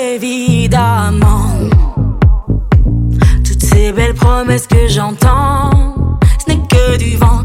évidemment. Toutes ces belles promesses que j'entends, ce n'est que du vent.